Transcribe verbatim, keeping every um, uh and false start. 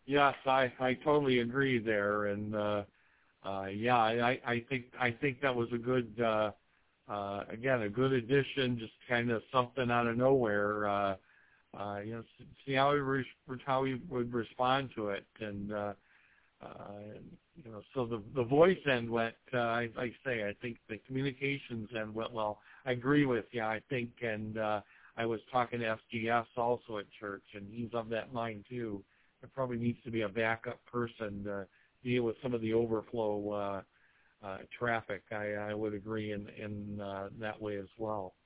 Yes, I, I totally agree there, and uh, uh, yeah, I, I think I think that was a good, uh, uh, again, a good addition. Just kind of something out of nowhere. Uh, uh, you know, see how he re- how he would respond to it, and uh, uh, you know, so the the voice end went. Uh, I, I say, I think the communications end went well. I agree with you. I think, and uh, I was talking to S G S also at church, and he's of that mind too. There probably needs to be a backup person to deal with some of the overflow uh, uh, traffic. I, I would agree in in uh, that way as well.